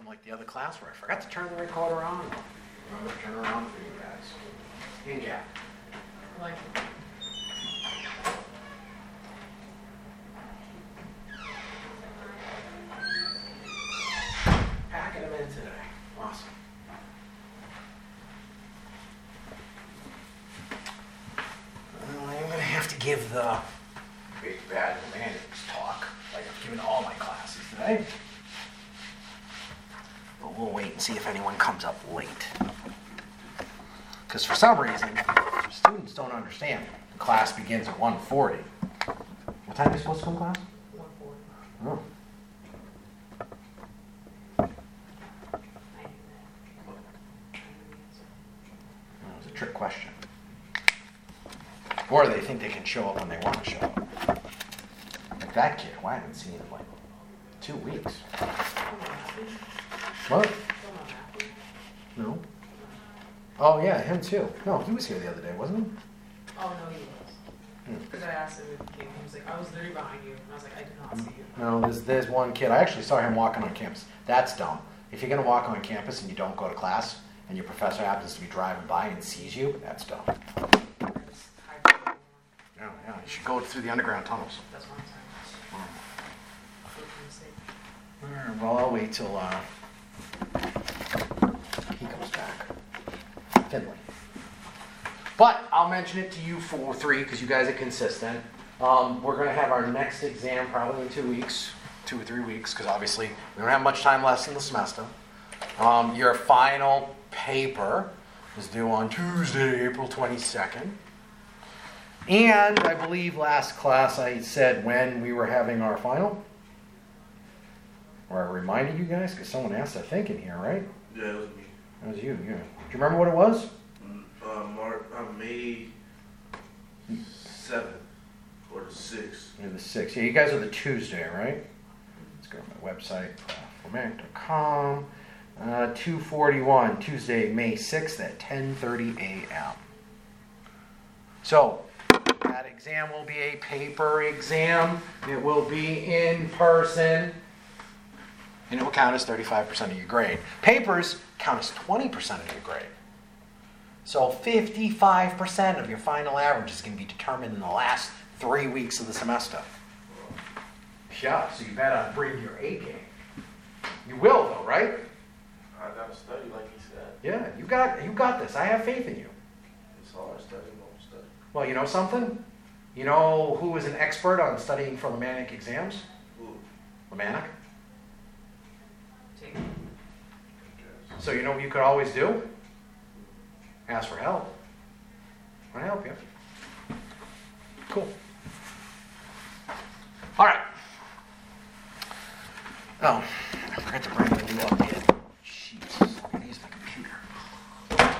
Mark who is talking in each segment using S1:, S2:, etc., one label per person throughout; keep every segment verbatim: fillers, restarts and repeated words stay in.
S1: Unlike the other class where I forgot to turn the recorder on. Remember to turn it on for you guys. Hey, Jack.
S2: Like,
S1: packing them in today. Awesome. Well, I'm going to have to give the big bad romantics talk like I've given all my classes today. But we'll wait and see if anyone comes up late. Because for some reason, students don't understand. The class begins at one forty. What time are you supposed to come to class?
S2: one forty.
S1: Oh. That was a trick question. Or they think they can show up when they want to show up. Like that kid, who I haven't seen in like two weeks. What? No. Oh yeah, him too. No, he was here the other day, wasn't he?
S2: Oh, no, he was. Because I asked him if he came. He was like, I was literally behind you. And I was like, I did not see you.
S1: No, there's, there's one kid. I actually saw him walking on campus. That's dumb. If you're going to walk on campus and you don't go to class, and your professor happens to be driving by and sees you, that's dumb. Yeah, yeah. You should go through the underground tunnels.
S2: That's what I'm saying.
S1: All right, well, I'll wait till uh, he comes back. Finley. But I'll mention it to you for three because you guys are consistent. Um, we're going to have our next exam probably in two weeks, two or three weeks, because obviously we don't have much time left in the semester. Um, your final paper is due on Tuesday, April twenty-second. And I believe last class I said when we were having our final. Or I reminded you guys, because someone asked, I think, in here, right?
S3: Yeah, it was me.
S1: That was you, yeah. Do you remember what it was?
S3: Uh, March, uh, May seventh or the sixth.
S1: Yeah, the sixth. Yeah, you guys are the Tuesday, right? Let's go to my website, prof dot com. Uh, two forty-one, Tuesday, May sixth at ten thirty a.m. So, that exam will be a paper exam. It will be in person. And it will count as thirty-five percent of your grade. Papers count as twenty percent of your grade. So fifty-five percent of your final average is going to be determined in the last three weeks of the semester. Yeah, so you better bring your A game. You will, though, right?
S3: I gotta study, like he said.
S1: Yeah, you got you got this. I have faith in you.
S3: It's hard studying, don't study.
S1: Well, you know something? You know who is an expert on studying for Lamanic exams?
S3: Who?
S1: Lamanic.
S2: Take
S3: Yes.
S1: So you know what you could always do? Ask for help. I'll help you. Cool. All right. Oh, I forgot to bring the new update. Jeez, I'm going to use my computer.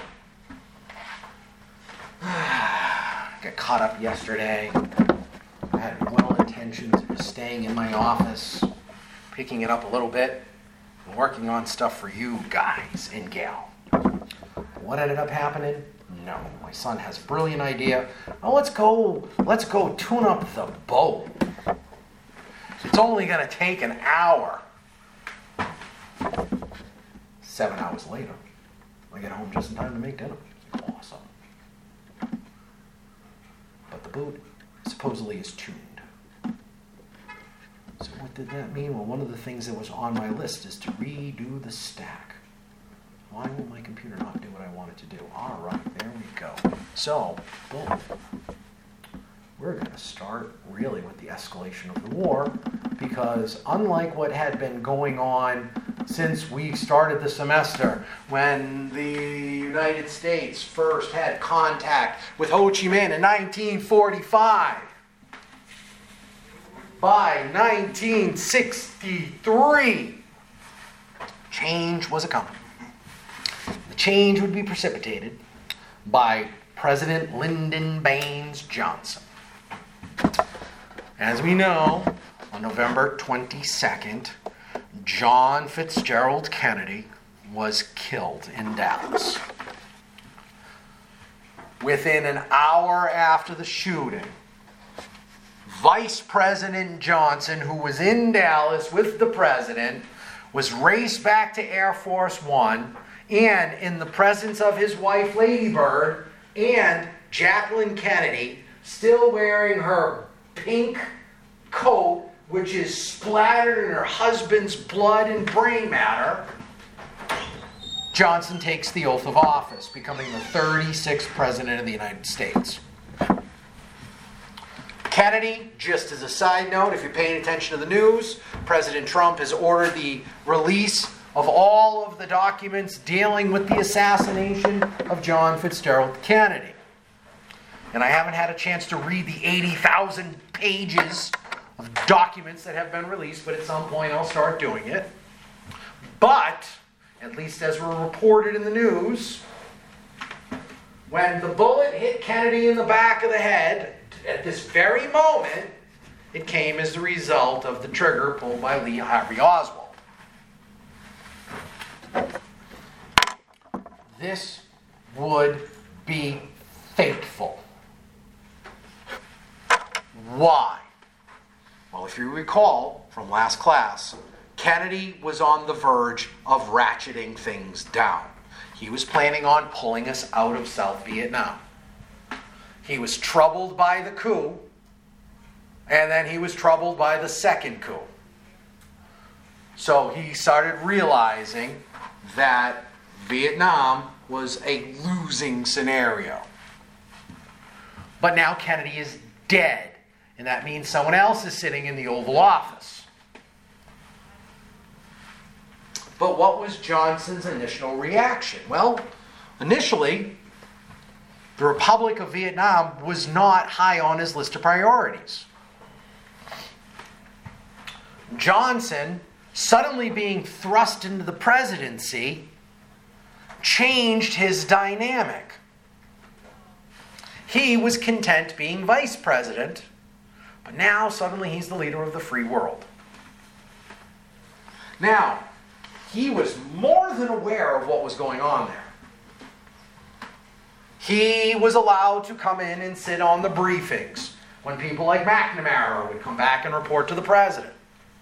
S1: Got caught up yesterday. I had well intentions of staying in my office, picking it up a little bit, and working on stuff for you guys and gal. What ended up happening? No. My son has a brilliant idea. Oh, let's go, let's go tune up the boat. It's only going to take an hour. Seven hours later, I get home just in time to make dinner. Awesome. But the boat supposedly is tuned. So what did that mean? Well, one of the things that was on my list is to redo the stack. Why won't my computer not do what I want it to do? All right, there we go. So, boom. We're going to start really with the escalation of the war because unlike what had been going on since we started the semester, when the United States first had contact with Ho Chi Minh in nineteen forty-five, by nineteen sixty-three, change was coming. The change would be precipitated by President Lyndon Baines Johnson. As we know, on November twenty-second, John Fitzgerald Kennedy was killed in Dallas. Within an hour after the shooting, Vice President Johnson, who was in Dallas with the president, was raced back to Air Force One, and in the presence of his wife, Lady Bird, and Jacqueline Kennedy, still wearing her pink coat, which is splattered in her husband's blood and brain matter, Johnson takes the oath of office, becoming the thirty-sixth President of the United States. Kennedy, just as a side note, if you're paying attention to the news, President Trump has ordered the release of all of the documents dealing with the assassination of John Fitzgerald Kennedy. And I haven't had a chance to read the eighty thousand pages of documents that have been released, but at some point I'll start doing it. But, at least as were reported in the news, when the bullet hit Kennedy in the back of the head, at this very moment, it came as the result of the trigger pulled by Lee Harvey Oswald. This would be fateful. Why? Well, if you recall from last class, Kennedy was on the verge of ratcheting things down. He was planning on pulling us out of South Vietnam. He was troubled by the coup, and then he was troubled by the second coup. So he started realizing that Vietnam was a losing scenario. But now Kennedy is dead, and that means someone else is sitting in the Oval Office. But what was Johnson's initial reaction? Well, initially, the Republic of Vietnam was not high on his list of priorities. Johnson, suddenly being thrust into the presidency, changed his dynamic. He was content being vice president, but now suddenly he's the leader of the free world. Now, he was more than aware of what was going on there. He was allowed to come in and sit on the briefings when people like McNamara would come back and report to the president.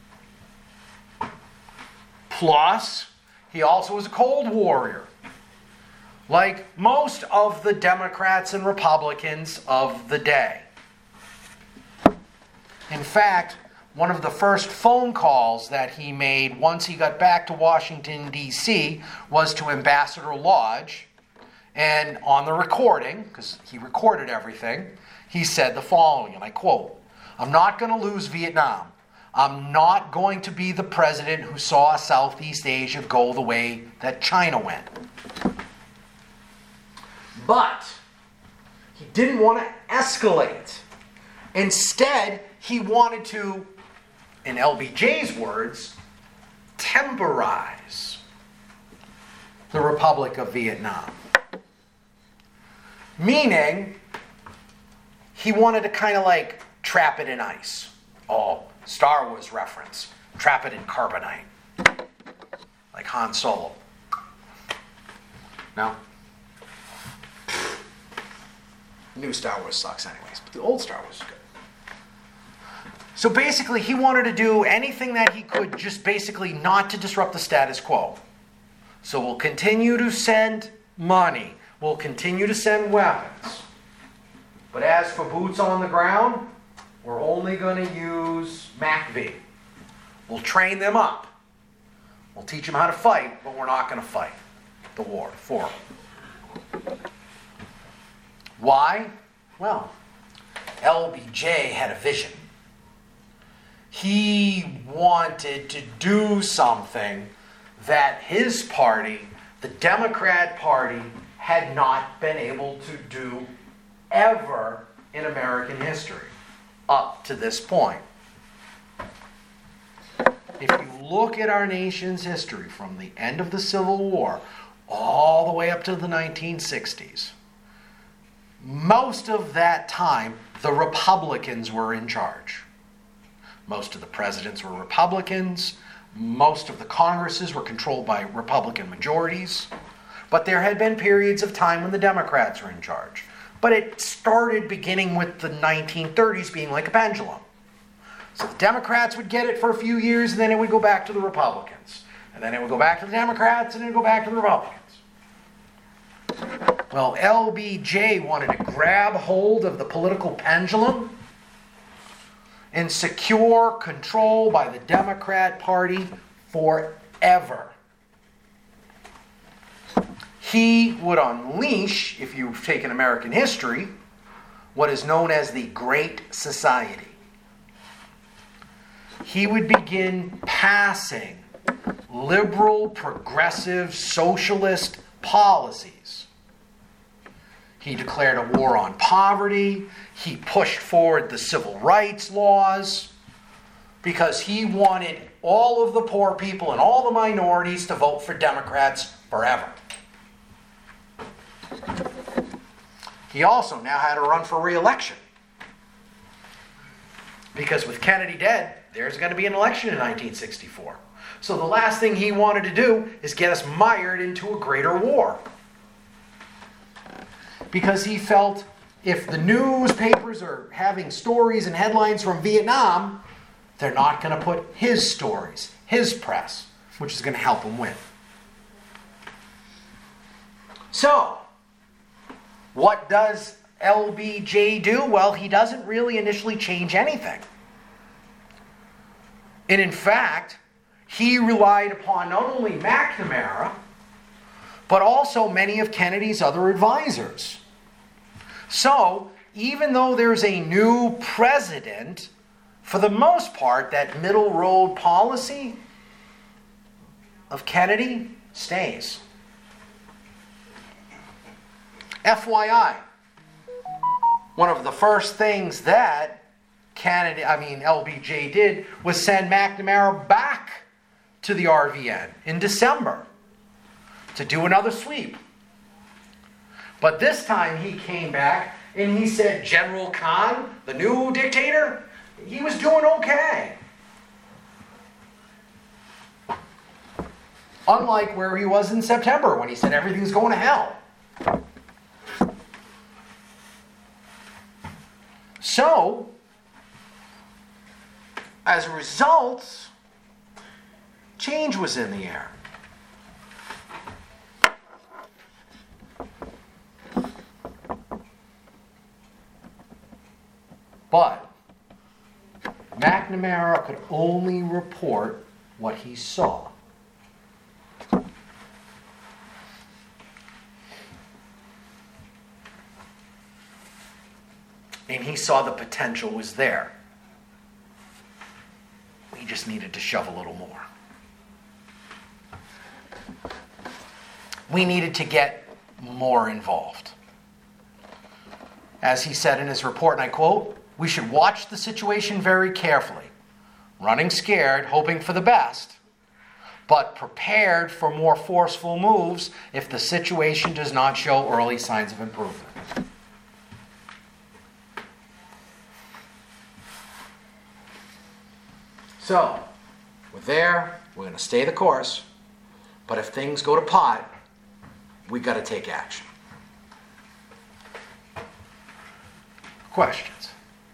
S1: Plus, he also was a Cold Warrior, like most of the Democrats and Republicans of the day. In fact, one of the first phone calls that he made once he got back to Washington, D C was to Ambassador Lodge. And on the recording, because he recorded everything, he said the following, and I quote, "I'm not going to lose Vietnam. I'm not going to be the president who saw Southeast Asia go the way that China went." But he didn't want to escalate. Instead, he wanted to, in L B J's words, temporize the Republic of Vietnam. Meaning, he wanted to kind of like trap it in ice. Oh, Star Wars reference. Trap it in carbonite. Like Han Solo. No? New Star Wars sucks anyways, but the old Star Wars is good. So basically, he wanted to do anything that he could just basically not to disrupt the status quo. So we'll continue to send money. We'll continue to send weapons. But as for boots on the ground, we're only going to use M A C V. We'll train them up. We'll teach them how to fight, but we're not going to fight the war for them. Why? Well, L B J had a vision. He wanted to do something that his party, the Democrat Party, had not been able to do ever in American history up to this point. If you look at our nation's history from the end of the Civil War all the way up to the nineteen sixties, most of that time the Republicans were in charge. Most of the presidents were Republicans. Most of the Congresses were controlled by Republican majorities. But there had been periods of time when the Democrats were in charge. But it started beginning with the nineteen thirties being like a pendulum. So the Democrats would get it for a few years, and then it would go back to the Republicans. And then it would go back to the Democrats, and it would go back to the Republicans. Well, L B J wanted to grab hold of the political pendulum and secure control by the Democrat Party forever. He would unleash, if you've taken American history, what is known as the Great Society. He would begin passing liberal, progressive, socialist policies. He declared a war on poverty. He pushed forward the civil rights laws because he wanted all of the poor people and all the minorities to vote for Democrats forever. He also now had to run for re-election. Because with Kennedy dead, there's going to be an election in nineteen sixty-four. So the last thing he wanted to do is get us mired into a greater war. Because he felt if the newspapers are having stories and headlines from Vietnam, they're not going to put his stories, his press, which is going to help him win. So, what does L B J do? Well, he doesn't really initially change anything. And in fact, he relied upon not only McNamara, but also many of Kennedy's other advisors. So, even though there's a new president, for the most part, that middle road policy of Kennedy stays. F Y I, one of the first things that Kennedy, I mean L B J did was send McNamara back to the R V N in December to do another sweep. But this time he came back and he said General Khan, the new dictator, he was doing okay. Unlike where he was in September when he said everything's going to hell. So, as a result, change was in the air. But McNamara could only report what he saw. And he saw the potential was there. We just needed to shove a little more. We needed to get more involved. As he said in his report, and I quote, "We should watch the situation very carefully, running scared, hoping for the best, but prepared for more forceful moves if the situation does not show early signs of improvement." So, we're there, we're going to stay the course, but if things go to pot, we got to take action. Questions?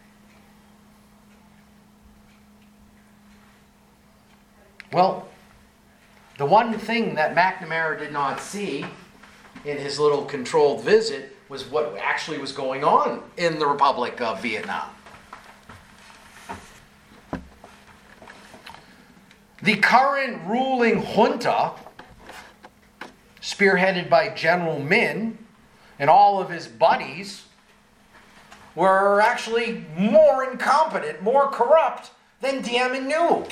S1: Well, the one thing that McNamara did not see in his little controlled visit was what actually was going on in the Republic of Vietnam. The current ruling junta, spearheaded by General Min and all of his buddies, were actually more incompetent, more corrupt than Diem and New.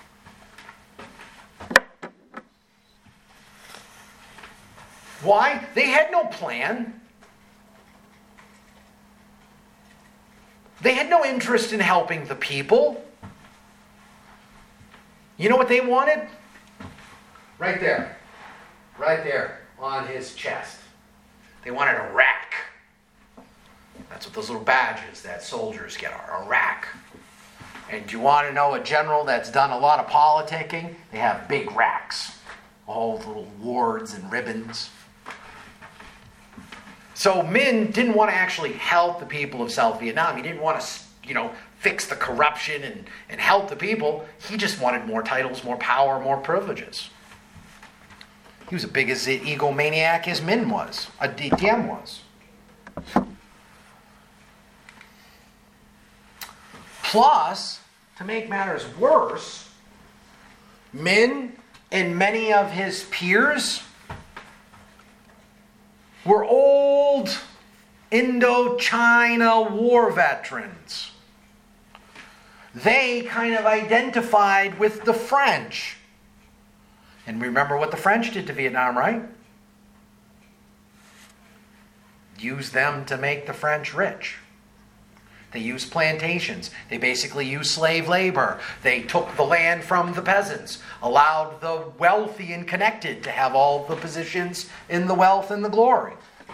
S1: Why? They had no plan. They had no interest in helping the people. You know what they wanted? Right there. Right there on his chest. They wanted a rack. That's what those little badges that soldiers get are, a rack. And do you want to know a general that's done a lot of politicking? They have big racks. All the little wards and ribbons. So Min didn't want to actually help the people of South Vietnam. He didn't want to, you know, fix the corruption and, and help the people. He just wanted more titles, more power, more privileges. He was as big as an egomaniac as Min was, a D M was. Plus, to make matters worse, Min and many of his peers were old Indochina war veterans. They kind of identified with the French. And remember what the French did to Vietnam, right? Used them to make the French rich. They used plantations. They basically used slave labor. They took the land from the peasants, allowed the wealthy and connected to have all the positions in the wealth and the glory.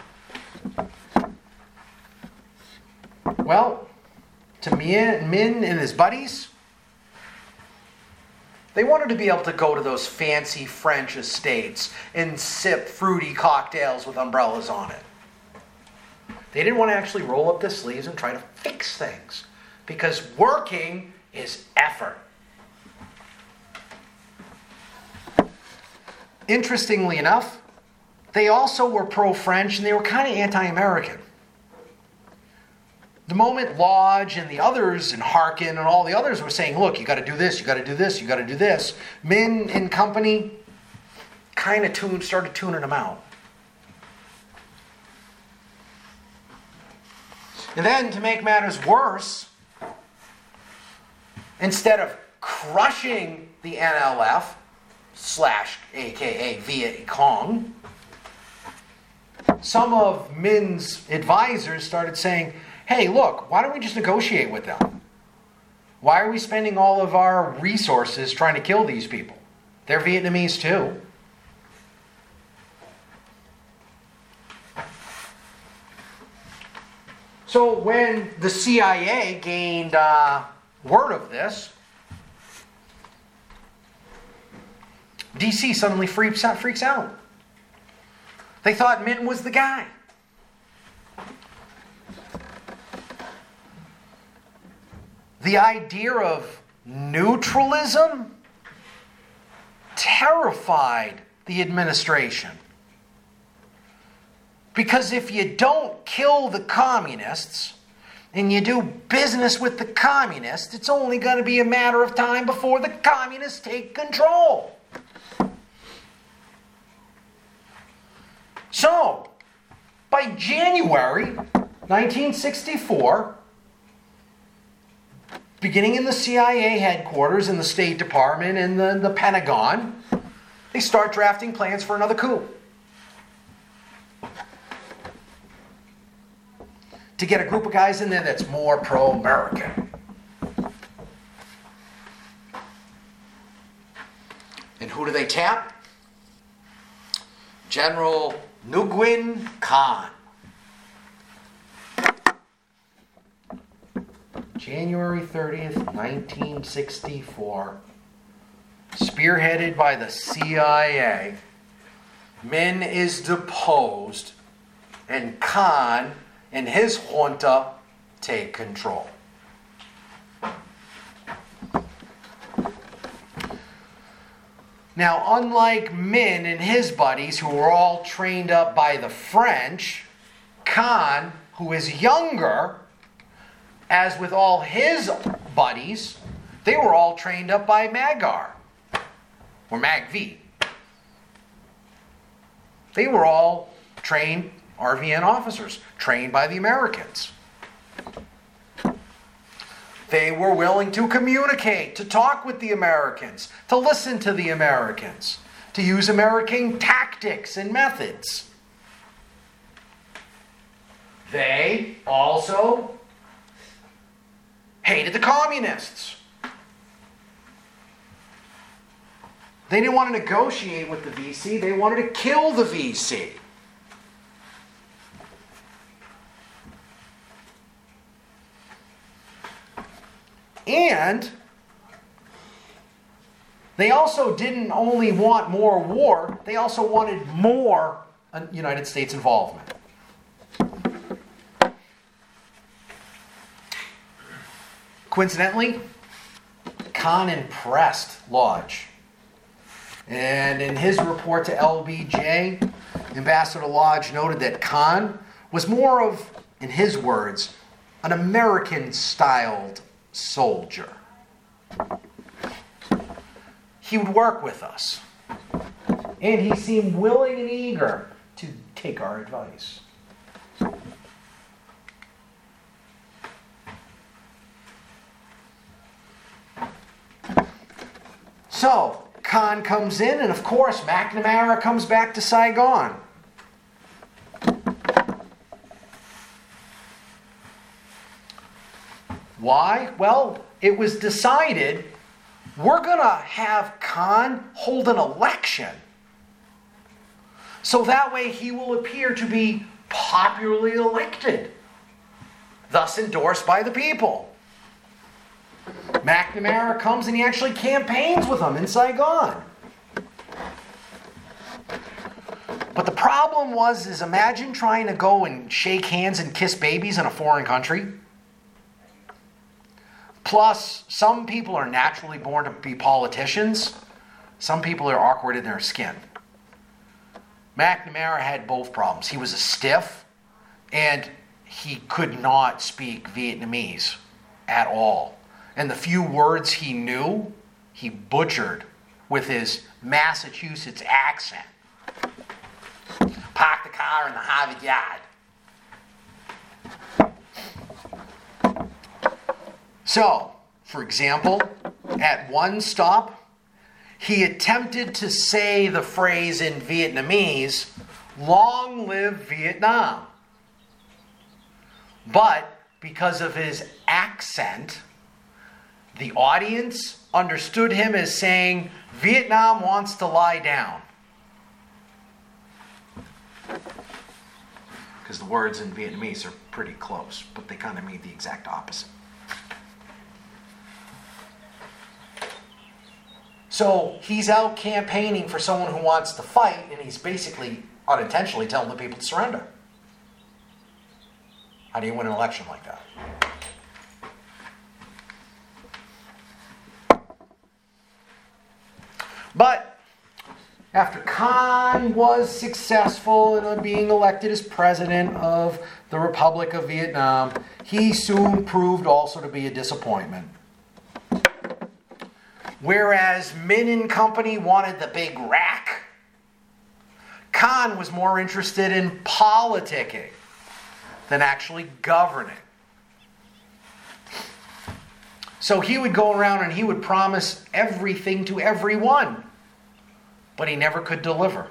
S1: Well, to Min and his buddies, they wanted to be able to go to those fancy French estates and sip fruity cocktails with umbrellas on it. They didn't want to actually roll up their sleeves and try to fix things, because working is effort. Interestingly enough, they also were pro-French and they were kind of anti-American. The moment Lodge and the others and Harkin and all the others were saying, look, you got to do this, you got to do this, you got to do this, Min and company kind of tuned, started tuning them out. And then, to make matters worse, instead of crushing the N L F slash A K A Viet Cong, some of Min's advisors started saying, hey, look, why don't we just negotiate with them? Why are we spending all of our resources trying to kill these people? They're Vietnamese too. So when the C I A gained uh, word of this, D C suddenly freaks out, freaks out. They thought Min was the guy. The idea of neutralism terrified the administration. Because if you don't kill the communists and you do business with the communists, it's only going to be a matter of time before the communists take control. So, by January nineteen sixty-four, beginning in the C I A headquarters, in the State Department, and the, the Pentagon, they start drafting plans for another coup. To get a group of guys in there that's more pro-American. And who do they tap? General Nguyen Khan. January thirtieth, nineteen sixty-four. Spearheaded by the C I A. Min is deposed, and Khan and his junta take control. Now, unlike Min and his buddies, who were all trained up by the French, Khan, who is younger, as with all his buddies, they were all trained up by Magar, or MagV. They were all trained R V N officers, trained by the Americans. They were willing to communicate, to talk with the Americans, to listen to the Americans, to use American tactics and methods. They also hated the communists. They didn't want to negotiate with the V C, they wanted to kill the V C. And they also didn't only want more war, they also wanted more United States involvement. Coincidentally, Khan impressed Lodge. And in his report to L B J, Ambassador Lodge noted that Khan was more of, in his words, an American-styled soldier. He would work with us, and he seemed willing and eager to take our advice. So, Khan comes in, and of course, McNamara comes back to Saigon. Why? Well, it was decided we're going to have Khan hold an election. So that way he will appear to be popularly elected, thus endorsed by the people. McNamara comes and he actually campaigns with them in Saigon. But the problem was, is imagine trying to go and shake hands and kiss babies in a foreign country. Plus, some people are naturally born to be politicians. Some people are awkward in their skin. McNamara had both problems. He was a stiff, and he could not speak Vietnamese at all. And the few words he knew, he butchered with his Massachusetts accent. Park the car in the Harvard yard. So, for example, at one stop, he attempted to say the phrase in Vietnamese, "Long live Vietnam." But because of his accent, the audience understood him as saying, "Vietnam wants to lie down." Because the words in Vietnamese are pretty close, but they kind of mean the exact opposite. So he's out campaigning for someone who wants to fight, and he's basically unintentionally telling the people to surrender. How do you win an election like that? But after Khan was successful in being elected as president of the Republic of Vietnam, he soon proved also to be a disappointment. Whereas Min and company wanted the big rack, Khan was more interested in politicking than actually governing. So he would go around and he would promise everything to everyone, but he never could deliver.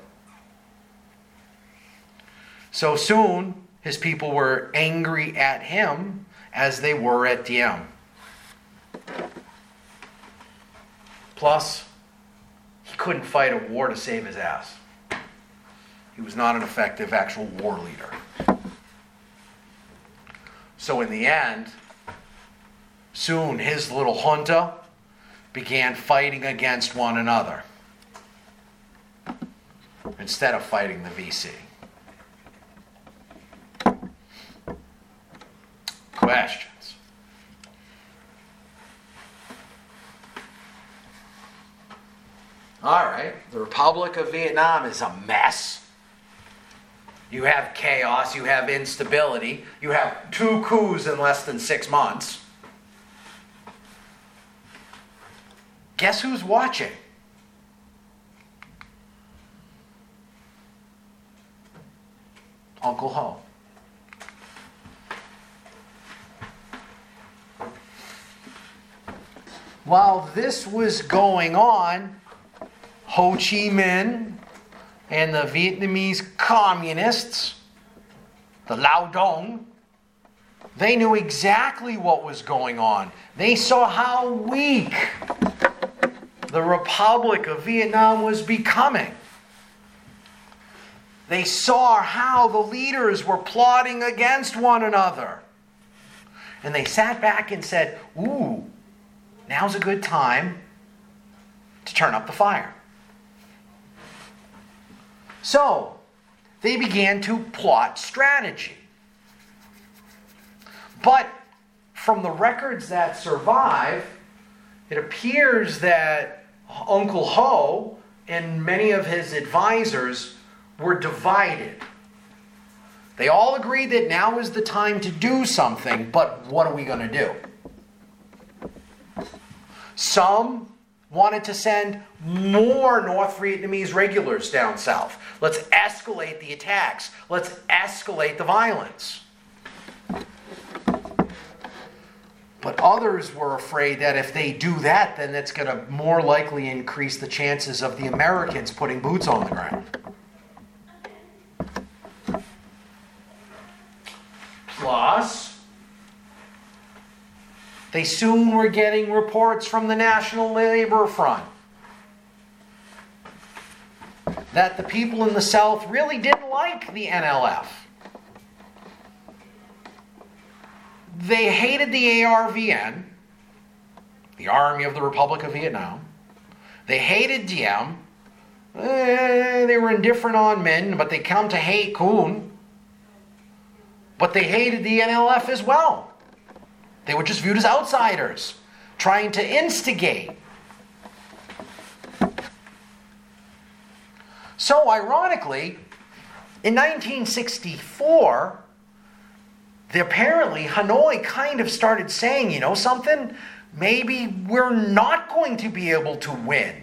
S1: So soon, his people were angry at him as they were at Diem. Plus, he couldn't fight a war to save his ass. He was not an effective actual war leader. So in the end, soon his little junta began fighting against one another instead of fighting the V C. Questions? All right, the Republic of Vietnam is a mess. You have chaos, you have instability, you have two coups in less than six months. Guess who's watching? Uncle Ho. While this was going on, Ho Chi Minh and the Vietnamese communists, the Lao Dong, they knew exactly what was going on. They saw how weak the Republic of Vietnam was becoming. They saw how the leaders were plotting against one another. And they sat back and said, ooh, now's a good time to turn up the fire. So, they began to plot strategy. But from the records that survive, it appears that Uncle Ho and many of his advisors were divided. They all agreed that now is the time to do something, but what are we going to do? Some wanted to send more North Vietnamese regulars down south. Let's escalate the attacks. Let's escalate the violence. But others were afraid that if they do that, then it's going to more likely increase the chances of the Americans putting boots on the ground. Plus, they soon were getting reports from the National Labor Front that the people in the South really didn't like the N L F. They hated the A R V N, the Army of the Republic of Vietnam. They hated Diem. Eh, they were indifferent on Minh, but they come to hate Kuhn. But they hated the N L F as well. They were just viewed as outsiders, trying to instigate. So, ironically, in nineteen sixty-four, the, apparently Hanoi kind of started saying, you know something, maybe we're not going to be able to win.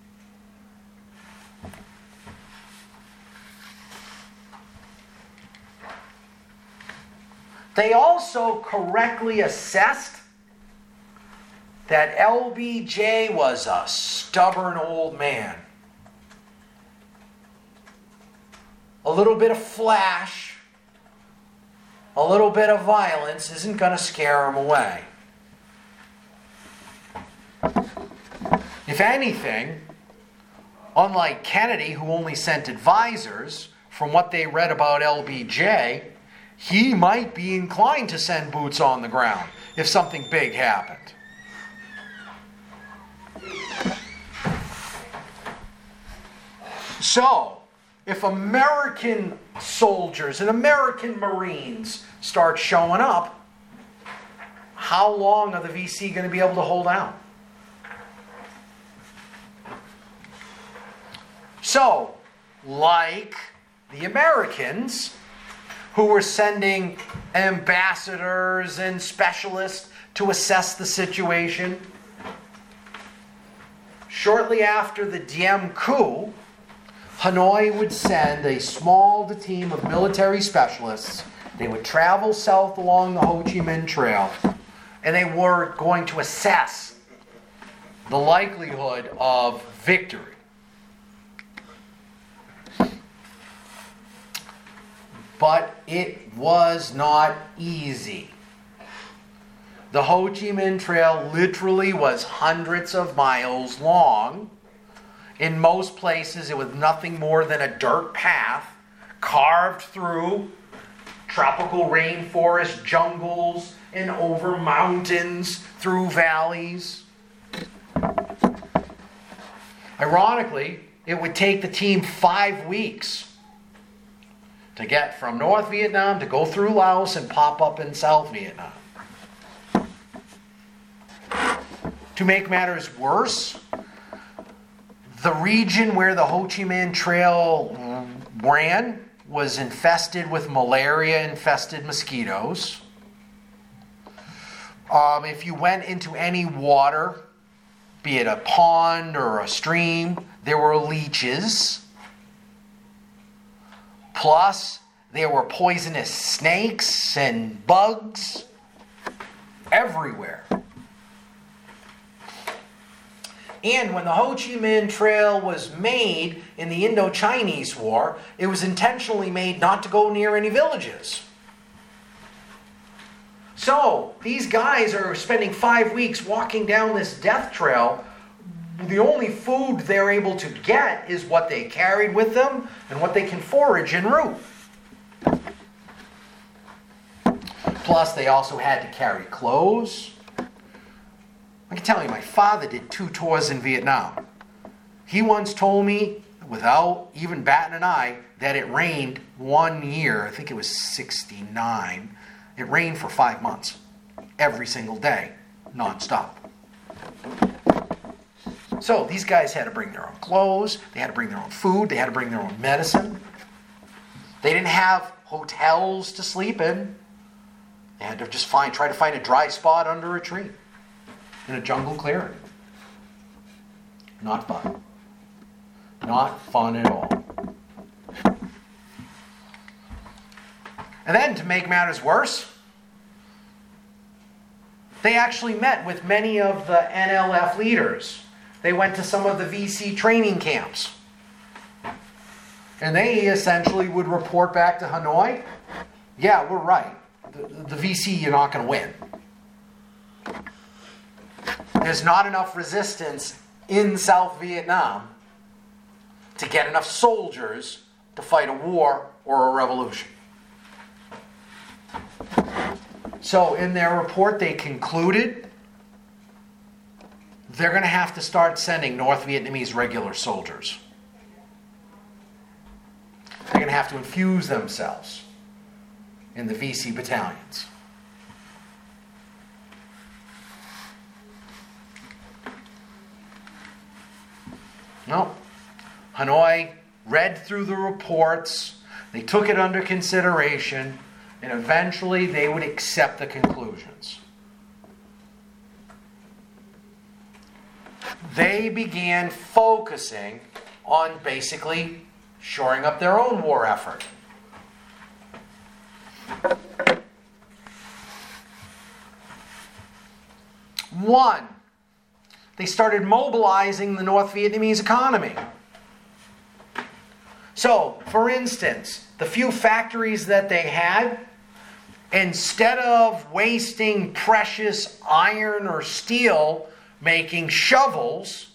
S1: They also correctly assessed that L B J was a stubborn old man. A little bit of flash, a little bit of violence isn't going to scare him away. If anything, unlike Kennedy, who only sent advisors, from what they read about L B J, he might be inclined to send boots on the ground if something big happened. So, if American soldiers and American Marines start showing up, how long are the V C going to be able to hold out? So, like the Americans, who were sending ambassadors and specialists to assess the situation, shortly after the Diem coup, Hanoi would send a small team of military specialists. They would travel south along the Ho Chi Minh Trail, and they were going to assess the likelihood of victory. But it was not easy. The Ho Chi Minh Trail literally was hundreds of miles long. In most places, it was nothing more than a dirt path carved through tropical rainforest jungles and over mountains, through valleys. Ironically, it would take the team five weeks to get from North Vietnam to go through Laos and pop up in South Vietnam. To make matters worse, the region where the Ho Chi Minh Trail ran was infested with malaria-infested mosquitoes. Um, if you went into any water, be it a pond or a stream, there were leeches. Plus, there were poisonous snakes and bugs everywhere. And when the Ho Chi Minh Trail was made in the Indo-Chinese War, it was intentionally made not to go near any villages. So, these guys are spending five weeks walking down this death trail. The only food they're able to get is what they carried with them and what they can forage en route. Plus, they also had to carry clothes. I can tell you, my father did two tours in Vietnam. He once told me, without even batting an eye, that it rained one year, I think it was sixty-nine, it rained for five months, every single day, nonstop. So these guys had to bring their own clothes, they had to bring their own food, they had to bring their own medicine. They didn't have hotels to sleep in. They had to just find, try to find a dry spot under a tree in a jungle clearing. Not fun. Not fun at all. And then, to make matters worse, they actually met with many of the N L F leaders. They went to some of the V C training camps. And they essentially would report back to Hanoi, yeah, we're right. The, the V C, you're not going to win. There's not enough resistance in South Vietnam to get enough soldiers to fight a war or a revolution. So in their report, they concluded they're going to have to start sending North Vietnamese regular soldiers. They're going to have to infuse themselves in the V C battalions. No. Hanoi read through the reports, they took it under consideration, and eventually they would accept the conclusions. They began focusing on basically shoring up their own war effort. One, they started mobilizing the North Vietnamese economy. So, for instance, the few factories that they had, instead of wasting precious iron or steel making shovels,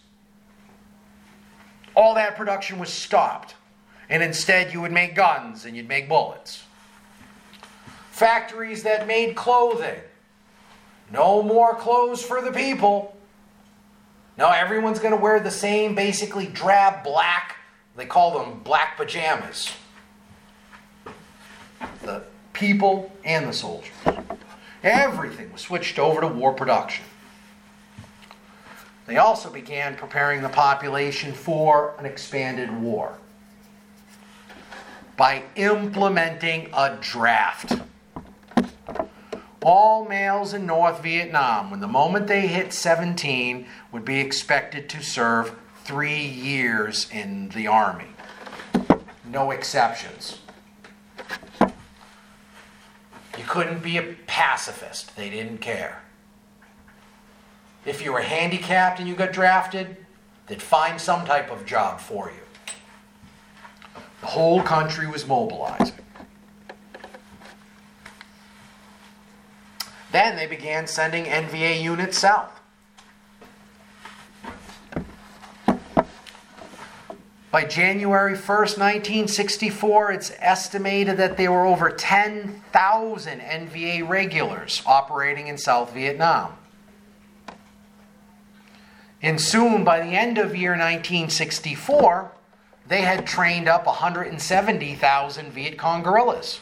S1: all that production was stopped. And instead you would make guns and you'd make bullets. Factories that made clothing. No more clothes for the people. No, everyone's going to wear the same basically drab black, they call them black pajamas. The people and the soldiers. Everything was switched over to war production. They also began preparing the population for an expanded war by implementing a draft. All males in North Vietnam, when the moment they hit seventeen, would be expected to serve three years in the army. No exceptions. You couldn't be a pacifist. They didn't care. If you were handicapped and you got drafted, they'd find some type of job for you. The whole country was mobilizing. Then they began sending N V A units south. By January first, nineteen sixty-four, it's estimated that there were over ten thousand N V A regulars operating in South Vietnam. And soon, by the end of year nineteen sixty-four, they had trained up one hundred seventy thousand Viet Cong guerrillas.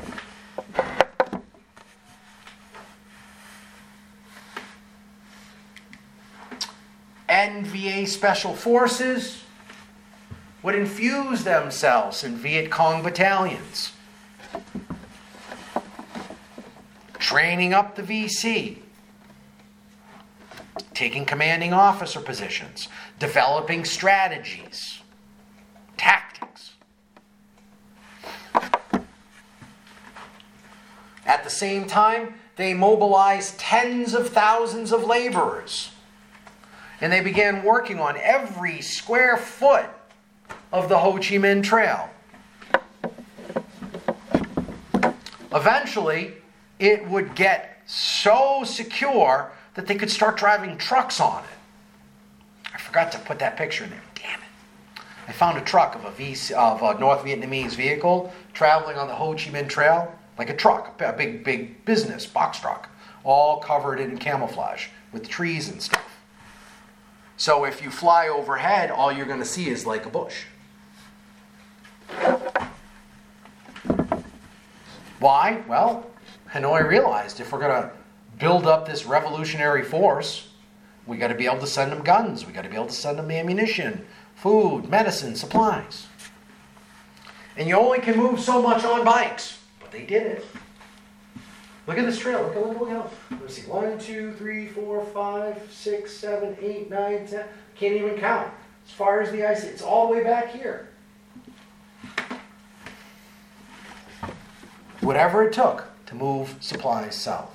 S1: N V A Special Forces would infuse themselves in Viet Cong battalions, training up the V C, taking commanding officer positions, developing strategies, tactics. At the same time, they mobilized tens of thousands of laborers, and they began working on every square foot of the Ho Chi Minh Trail. Eventually, it would get so secure that they could start driving trucks on it. I forgot to put that picture in there. Damn it. I found a truck of a, v- of a North Vietnamese vehicle traveling on the Ho Chi Minh Trail, like a truck, a big, big business box truck, all covered in camouflage with trees and stuff. So if you fly overhead, all you're going to see is like a bush. Why? Well, Hanoi realized if we're going to build up this revolutionary force, We got to be able to send them guns. We got to be able to send them ammunition, food, medicine, supplies. And you only can move so much on bikes. But they did it. Look at this trail. Look at look, look out. Let's see. One, two, three, four, five, six, seven, eight, nine, ten. Can't even count. As far as the eye, it's all the way back here. Whatever it took to move supplies south.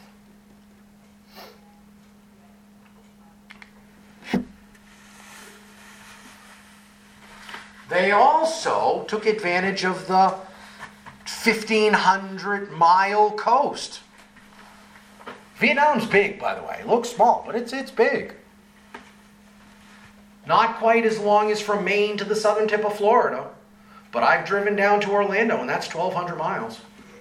S1: They also took advantage of the fifteen hundred mile coast. Vietnam's big, by the way. It looks small, but it's it's big. Not quite as long as from Maine to the southern tip of Florida, but I've driven down to Orlando, and that's twelve hundred miles.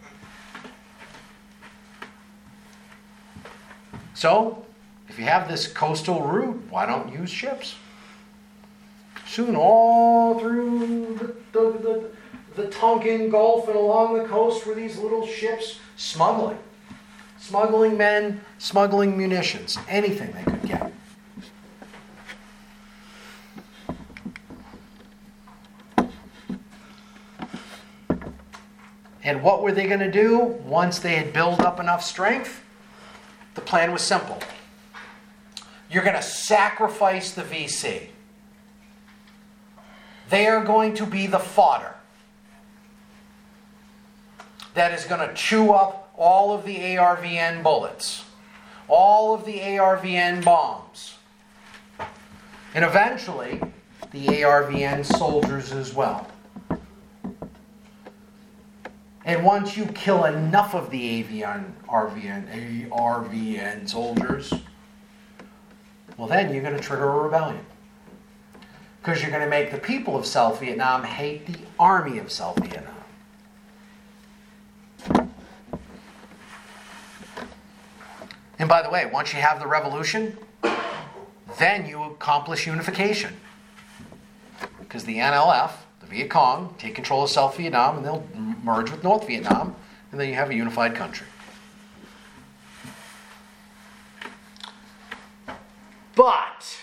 S1: So, if you have this coastal route, why don't use ships? Soon, all through the, the, the, the Tonkin Gulf and along the coast were these little ships smuggling. Smuggling men, smuggling munitions, anything they could get. And what were they going to do once they had built up enough strength? The plan was simple. You're going to sacrifice the V C. They are going to be the fodder that is going to chew up all of the A R V N bullets, all of the A R V N bombs, and eventually the A R V N soldiers as well. And once you kill enough of the A V N, R V N, A R V N soldiers, well then you're going to trigger a rebellion. Because you're going to make the people of South Vietnam hate the army of South Vietnam. And by the way, once you have the revolution, then you accomplish unification. Because the N L F, the Viet Cong, take control of South Vietnam and they'll merge with North Vietnam, and then you have a unified country. But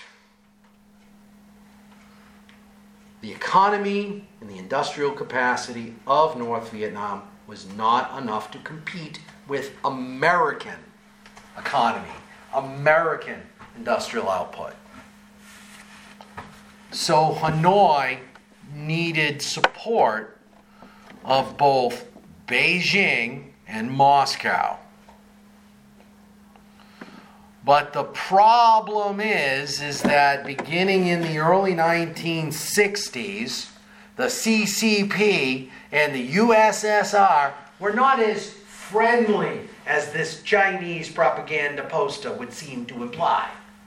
S1: the economy and the industrial capacity of North Vietnam was not enough to compete with American economy, American industrial output. So Hanoi needed support of both Beijing and Moscow. But the problem is, is that beginning in the early nineteen sixties, the C C P and the U S S R were not as friendly as this Chinese propaganda poster would seem to imply.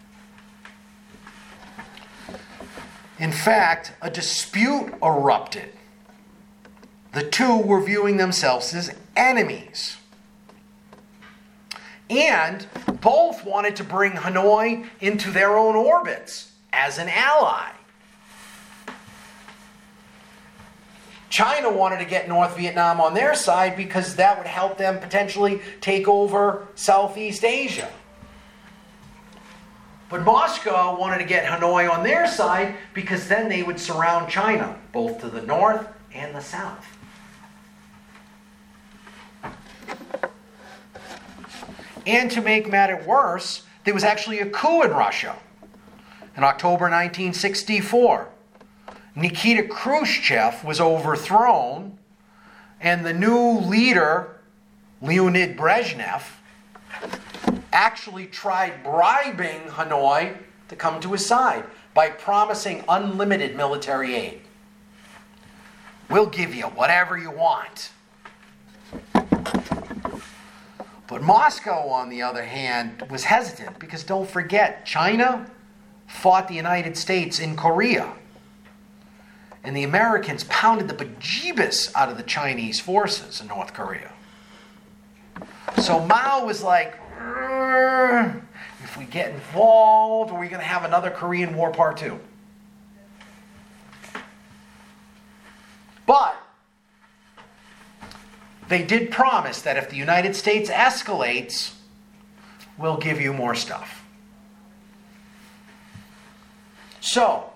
S1: In fact, a dispute erupted. The two were viewing themselves as enemies. And both wanted to bring Hanoi into their own orbits as an ally. China wanted to get North Vietnam on their side because that would help them potentially take over Southeast Asia. But Moscow wanted to get Hanoi on their side because then they would surround China, both to the north and the south. And to make matters worse, there was actually a coup in Russia in October nineteen sixty-four. Nikita Khrushchev was overthrown, and the new leader, Leonid Brezhnev, actually tried bribing Hanoi to come to his side by promising unlimited military aid. We'll give you whatever you want. But Moscow, on the other hand, was hesitant because don't forget, China fought the United States in Korea. And the Americans pounded the bejeebus out of the Chinese forces in North Korea. So Mao was like, if we get involved, are we going to have another Korean War Part Two? But they did promise that if the United States escalates, we'll give you more stuff. So,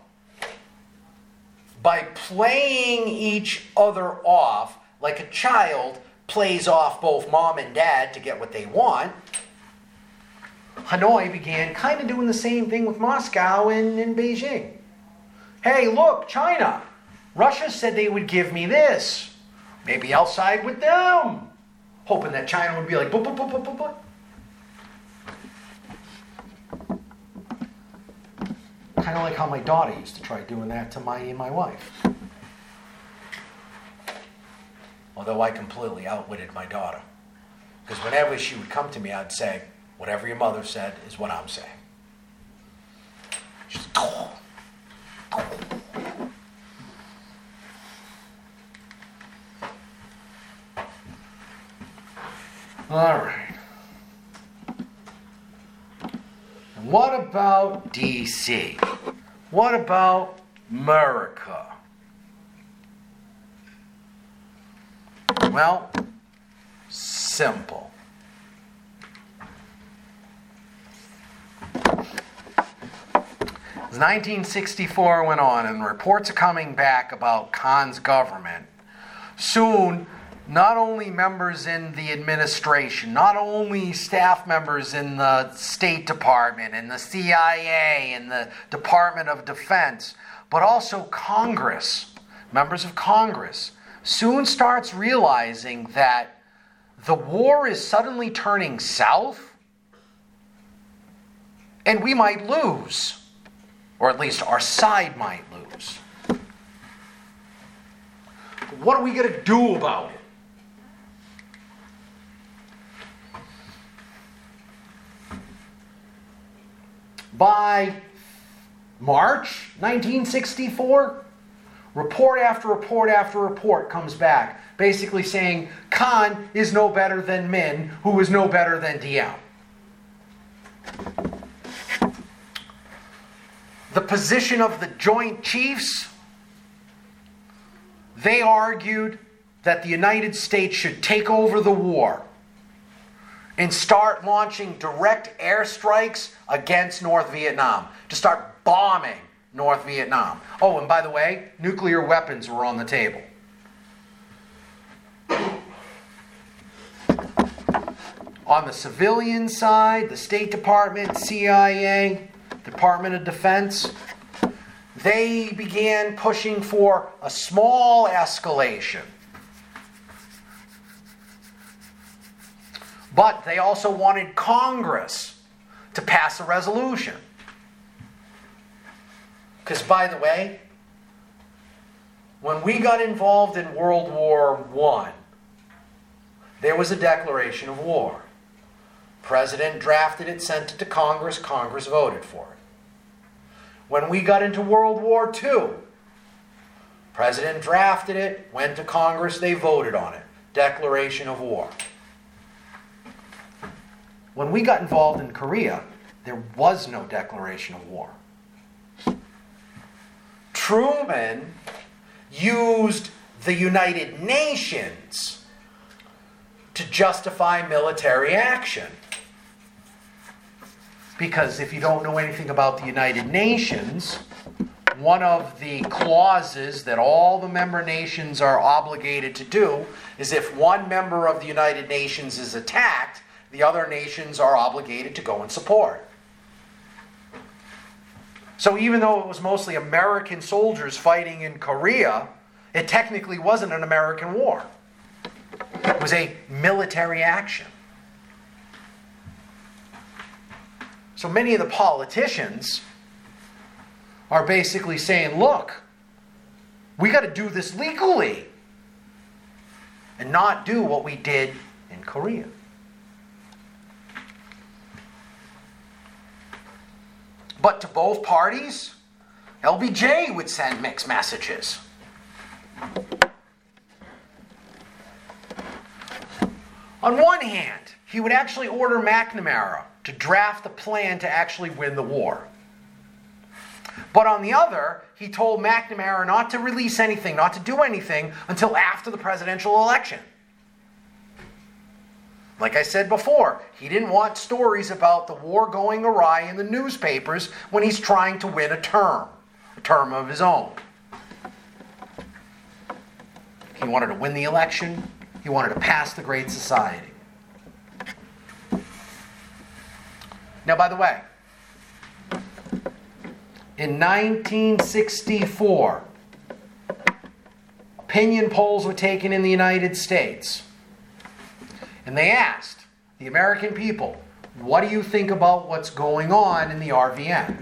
S1: by playing each other off like a child plays off both mom and dad to get what they want, Hanoi began kind of doing the same thing with Moscow and, and Beijing. Hey, look, China. Russia said they would give me this. Maybe I'll side with them. Hoping that China would be like, boop, boop, boop, boop, boop, boop. Kind of like how my daughter used to try doing that to my, my wife. Although I completely outwitted my daughter. Because whenever she would come to me, I'd say, whatever your mother said is what I'm saying. She's all right. And what about D C? What about America? Well, simple. As nineteen sixty-four went on and reports are coming back about Khan's government, soon not only members in the administration, not only staff members in the State Department and the C I A and the Department of Defense, but also Congress, members of Congress, soon starts realizing that the war is suddenly turning south and we might lose, or at least our side might lose. What are we going to do about it? By March nineteen sixty-four, report after report after report comes back, basically saying Khan is no better than Min, who is no better than Diem. The position of the Joint Chiefs, they argued that the United States should take over the war and start launching direct airstrikes against North Vietnam, to start bombing North Vietnam. Oh, and by the way, nuclear weapons were on the table. On the civilian side, the State Department, C I A, Department of Defense, they began pushing for a small escalation. But they also wanted Congress to pass a resolution. Because, by the way, when we got involved in World War One, there was a declaration of war. President drafted it, sent it to Congress, Congress voted for it. When we got into World War Two, President drafted it, went to Congress, they voted on it. Declaration of war. When we got involved in Korea, there was no declaration of war. Truman used the United Nations to justify military action. Because if you don't know anything about the United Nations, one of the clauses that all the member nations are obligated to do is if one member of the United Nations is attacked, the other nations are obligated to go and support. So even though it was mostly American soldiers fighting in Korea, it technically wasn't an American war. It was a military action. So many of the politicians are basically saying, look, we got to do this legally and not do what we did in Korea. But to both parties, L B J would send mixed messages. On one hand, he would actually order McNamara to draft a plan to actually win the war. But on the other, he told McNamara not to release anything, not to do anything until after the presidential election. Like I said before, he didn't want stories about the war going awry in the newspapers when he's trying to win a term. a term of his own. He wanted to win the election. He wanted to pass the Great Society. Now, by the way, in nineteen sixty-four, opinion polls were taken in the United States. And they asked the American people, what do you think about what's going on in the R V N?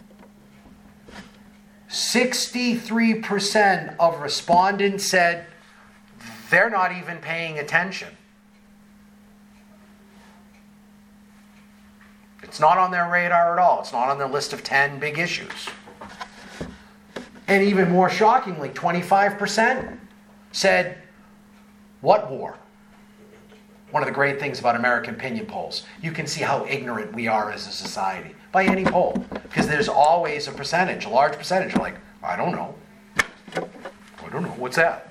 S1: sixty-three percent of respondents said they're not even paying attention. It's not on their radar at all. It's not on their list of ten big issues. And even more shockingly, twenty-five percent said, what war? One of the great things about American opinion polls, you can see how ignorant we are as a society by any poll. Because there's always a percentage, a large percentage, like, I don't know. I don't know. What's that?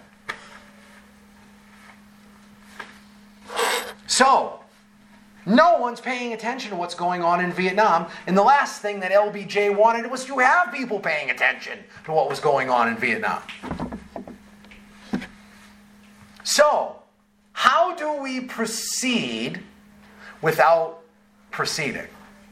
S1: So, no one's paying attention to what's going on in Vietnam. And the last thing that L B J wanted was to have people paying attention to what was going on in Vietnam. So, how do we proceed without proceeding?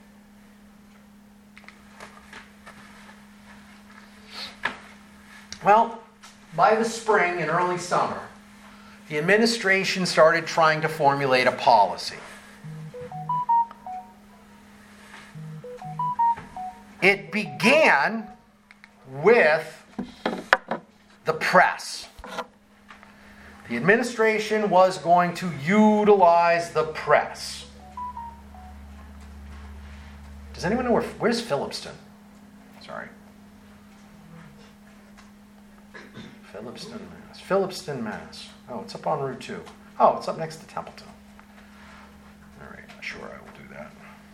S1: Well, by the spring and early summer, the administration started trying to formulate a policy. It began with the press. The administration was going to utilize the press. Does anyone know where, where's Phillipston? Sorry. Phillipston, Mass. Phillipston, Mass. Oh, it's up on Route two. Oh, it's up next to Templeton. All right, sure, I will do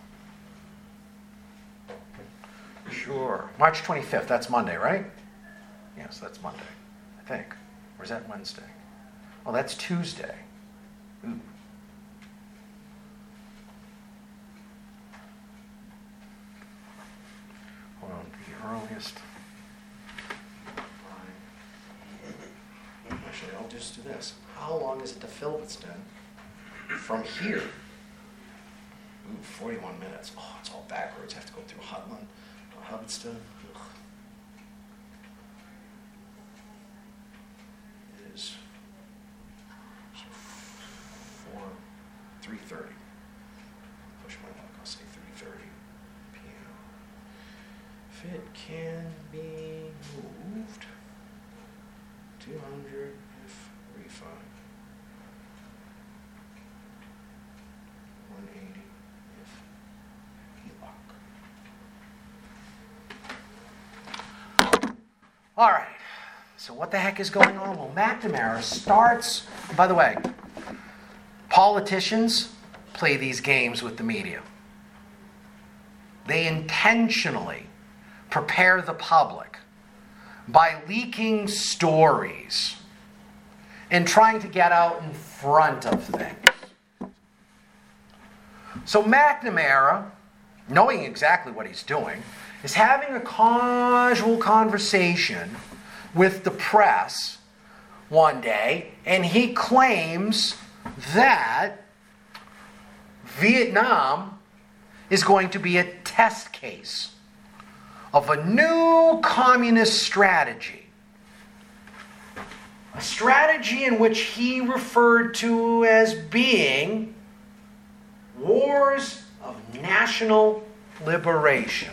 S1: that. Sure. March twenty-fifth, that's Monday, right? Yes, that's Monday, I think. Or is that Wednesday? Oh, that's Tuesday. Ooh. Hold on, the earliest. Actually, I'll just do this. How long is it to Phillipston from here? Ooh, forty-one minutes. Oh, it's all backwards. I have to go through Hutland, Hubbardston. Ugh. It is four, three thirty. Push my luck. I'll say three thirty p m. If it can be moved, two hundred if refund. one eighty if E L O C. All right. So what the heck is going on? Well, McNamara starts. By the way, politicians play these games with the media. They intentionally prepare the public by leaking stories and trying to get out in front of things. So McNamara, knowing exactly what he's doing, is having a casual conversation with the press one day, and he claims that Vietnam is going to be a test case of a new communist strategy. A strategy in which he referred to as being wars of national liberation.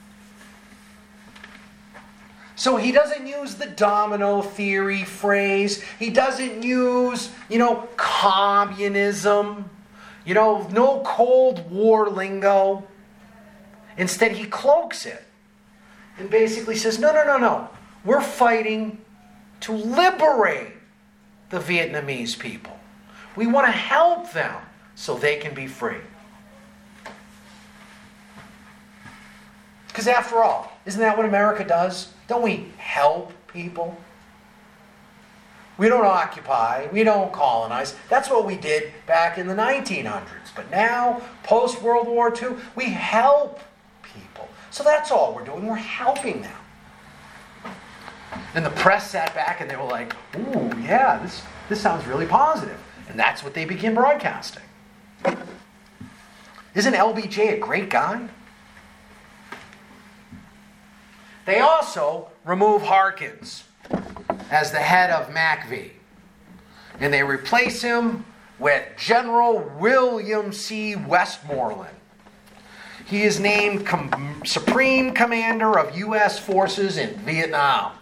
S1: So he doesn't use the domino theory phrase. He doesn't use, you know, communism. You know, no Cold War lingo. Instead, he cloaks it and basically says, no, no, no, no. We're fighting to liberate the Vietnamese people. We want to help them so they can be free. Because after all, isn't that what America does? Don't we help people? We don't occupy. We don't colonize. That's what we did back in the nineteen hundreds. But now, post-World War Two, we help people. So that's all we're doing. We're helping them. And the press sat back and they were like, ooh, yeah, this, this sounds really positive. And that's what they began broadcasting. Isn't L B J a great guy? They also remove Harkins as the head of MACV. And they replace him with General William C. Westmoreland. He is named Com- Supreme Commander of U S forces in Vietnam.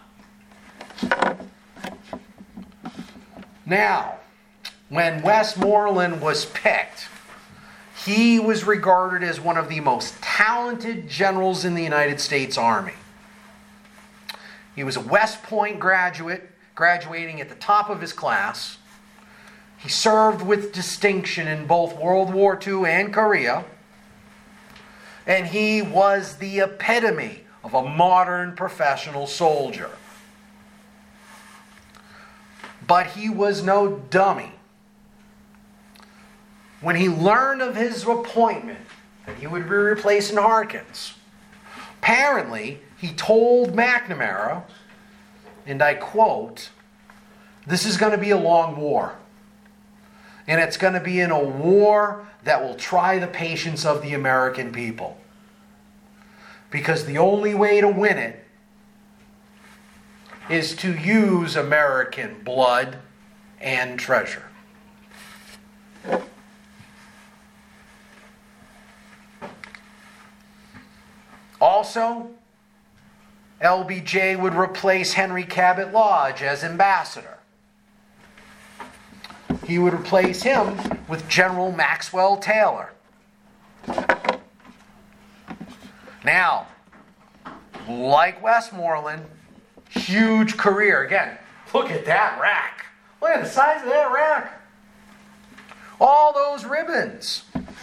S1: Now, when Westmoreland was picked, he was regarded as one of the most talented generals in the United States Army. He was a West Point graduate, graduating at the top of his class. He served with distinction in both World War Two and Korea. And he was the epitome of a modern professional soldier. But he was no dummy. When he learned of his appointment, that he would be replacing Harkins, apparently he told McNamara, and I quote, "This is going to be a long war. And it's going to be in a war that will try the patience of the American people. Because the only way to win it is to use American blood and treasure." Also, L B J would replace Henry Cabot Lodge as ambassador. He would replace him with General Maxwell Taylor. Now, like Westmoreland, huge career. Again, look at that rack. Look at the size of that rack. All those ribbons.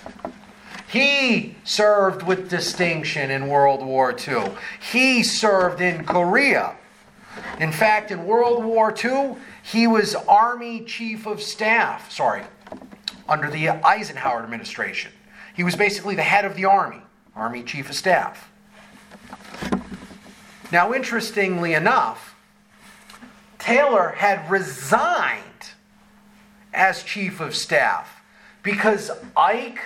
S1: He served with distinction in World War Two. He served in Korea. In fact, in World War Two, he was Army Chief of Staff, sorry, under the Eisenhower administration. He was basically the head of the Army, Army Chief of Staff. Now, interestingly enough, Taylor had resigned as Chief of Staff because Ike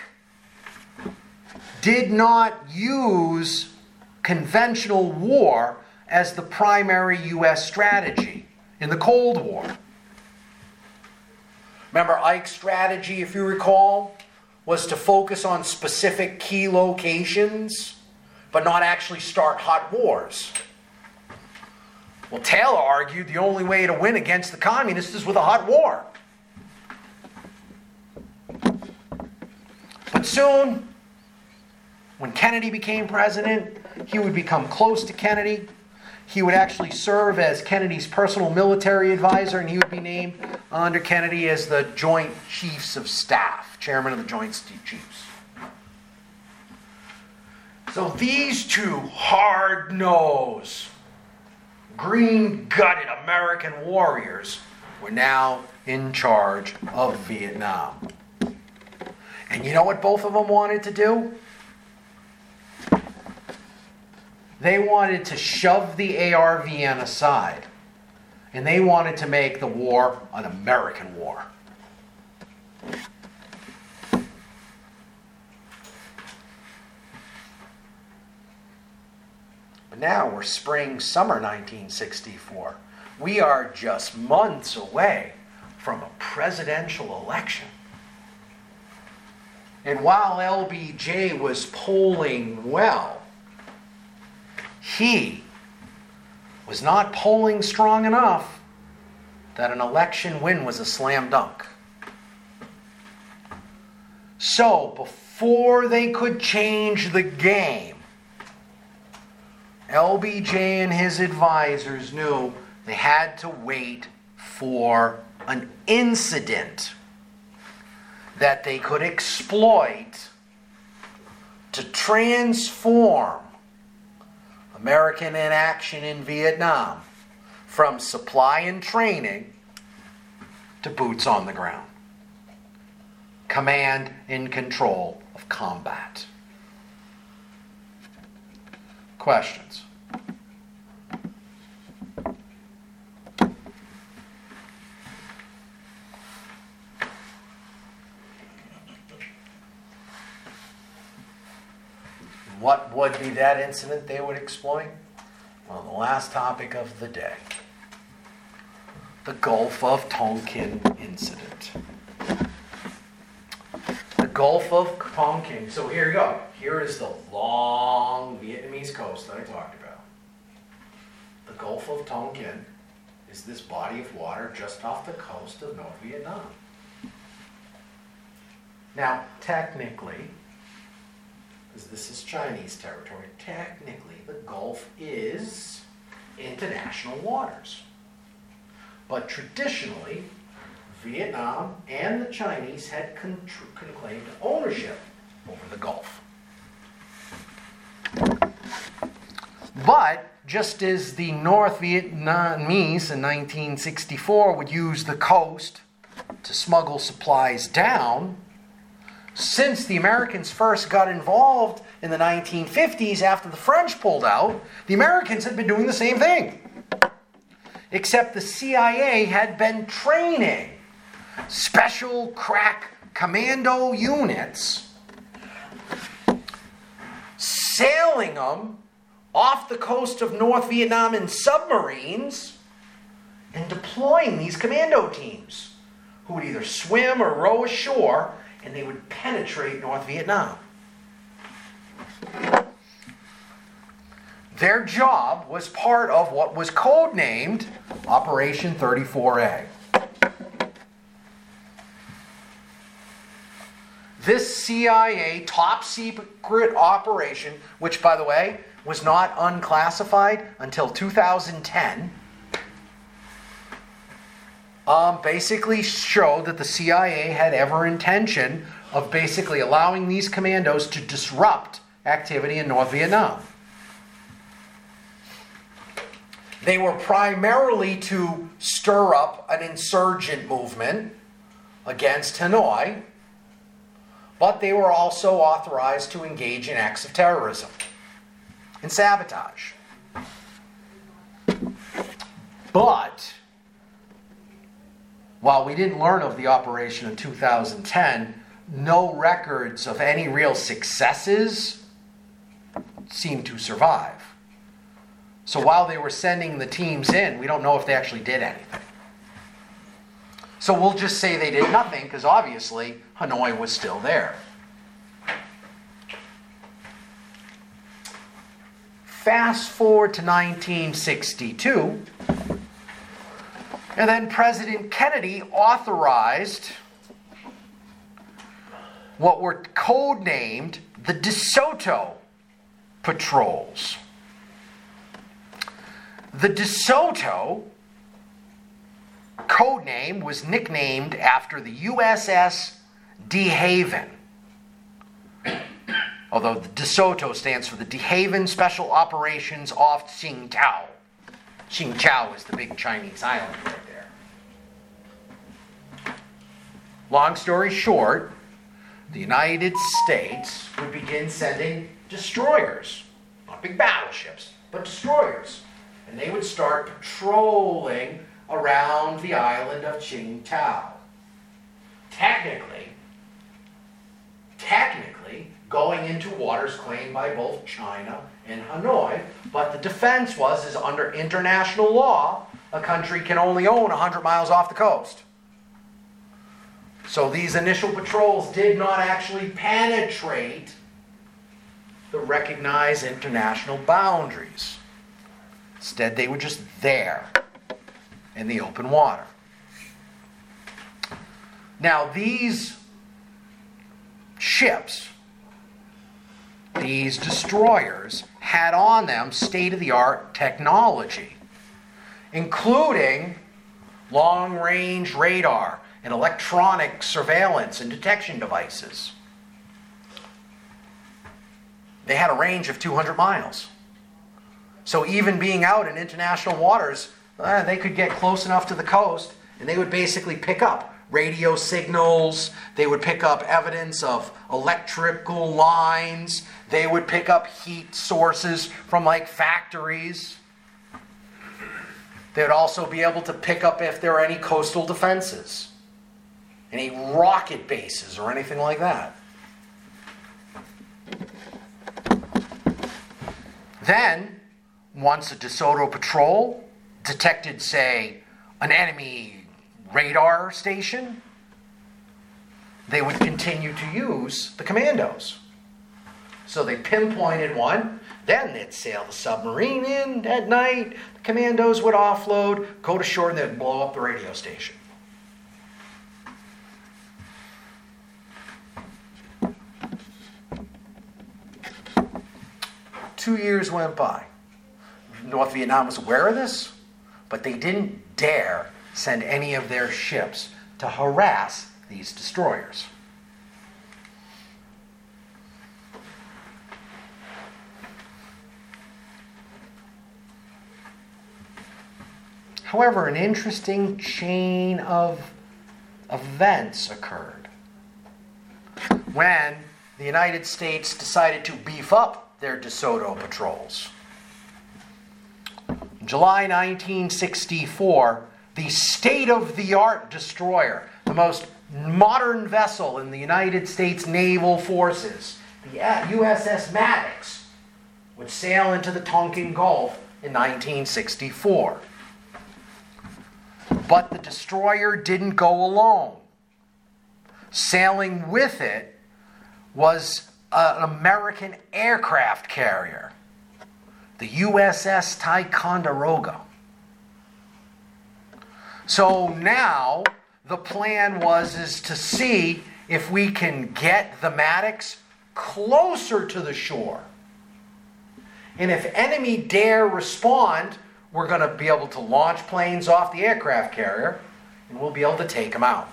S1: did not use conventional war as the primary U S strategy in the Cold War. Remember, Ike's strategy, if you recall, was to focus on specific key locations, but not actually start hot wars. Well, Taylor argued the only way to win against the communists is with a hot war. But soon, when Kennedy became president, he would become close to Kennedy. He would actually serve as Kennedy's personal military advisor, and he would be named under Kennedy as the Joint Chiefs of Staff, chairman of the Joint Chiefs. So these two hard-nosed, green-gutted American warriors were now in charge of Vietnam. And you know what both of them wanted to do? They wanted to shove the A R V N aside, and they wanted to make the war an American war. But now we're spring, summer nineteen sixty-four. We are just months away from a presidential election. And while L B J was polling well, he was not polling strong enough that an election win was a slam dunk. So, before they could change the game, L B J and his advisors knew they had to wait for an incident that they could exploit to transform American inaction in Vietnam from supply and training to boots on the ground. Command and control of combat. Questions? what would be that incident they would exploit? Well, the last topic of the day. The Gulf of Tonkin incident. The Gulf of Tonkin. So here you go. Here is the long Vietnamese coast that I talked about. The Gulf of Tonkin is this body of water just off the coast of North Vietnam. Now, technically, because this is Chinese territory, technically the Gulf is international waters. But traditionally, Vietnam and the Chinese had con- claimed ownership over the Gulf. But just as the North Vietnamese in nineteen sixty-four would use the coast to smuggle supplies down, since the Americans first got involved in the nineteen fifties after the French pulled out, the Americans had been doing the same thing. Except the C I A had been training special crack commando units, sailing them off the coast of North Vietnam in submarines and deploying these commando teams who would either swim or row ashore, and they would penetrate North Vietnam. Their job was part of what was codenamed Operation thirty-four A. This C I A top secret operation, which by the way was not unclassified until two thousand ten, um, basically showed that the C I A had every intention of basically allowing these commandos to disrupt activity in North Vietnam. They were primarily to stir up an insurgent movement against Hanoi, but they were also authorized to engage in acts of terrorism and sabotage. But while we didn't learn of the operation in two thousand ten, no records of any real successes seem to survive. So while they were sending the teams in, we don't know if they actually did anything. So we'll just say they did nothing, because obviously Hanoi was still there. Fast forward to nineteen sixty-two, and then President Kennedy authorized what were codenamed the DeSoto patrols. The DeSoto codename was nicknamed after the U S S De Haven. Although the DeSoto stands for the De Haven Special Operations off Tsingtao. Tsingtao is the big Chinese island right there. Long story short, the United States would begin sending destroyers, not big battleships, but destroyers. And they would start patrolling around the island of Tsingtao. Technically, technically, going into waters claimed by both China and Hanoi, but the defense was, is under international law, a country can only own one hundred miles off the coast. So these initial patrols did not actually penetrate the recognized international boundaries. Instead, they were just there in the open water. Now, these ships, these destroyers, had on them state-of-the-art technology, including long-range radar and electronic surveillance and detection devices. They had a range of two hundred miles. So even being out in international waters, uh, they could get close enough to the coast, and they would basically pick up radio signals. They would pick up evidence of electrical lines. They would pick up heat sources from like factories. They would also be able to pick up if there are any coastal defenses, any rocket bases or anything like that. Then, once a DeSoto patrol detected, say, an enemy radar station, they would continue to use the commandos. So they pinpointed one, then they'd sail the submarine in at night, the commandos would offload, go to shore, and they'd blow up the radio station. Two years went by. North Vietnam was aware of this, but they didn't dare send any of their ships to harass these destroyers. However, an interesting chain of events occurred when the United States decided to beef up their DeSoto patrols. In July nineteen sixty-four, the state-of-the-art destroyer, the most modern vessel in the United States Naval Forces, the U S S Maddox, would sail into the Tonkin Gulf in nineteen sixty-four. But the destroyer didn't go alone. Sailing with it was an American aircraft carrier, the U S S Ticonderoga. So now the plan was is to see if we can get the Maddox closer to the shore. And if enemy dare respond, we're going to be able to launch planes off the aircraft carrier, and we'll be able to take them out.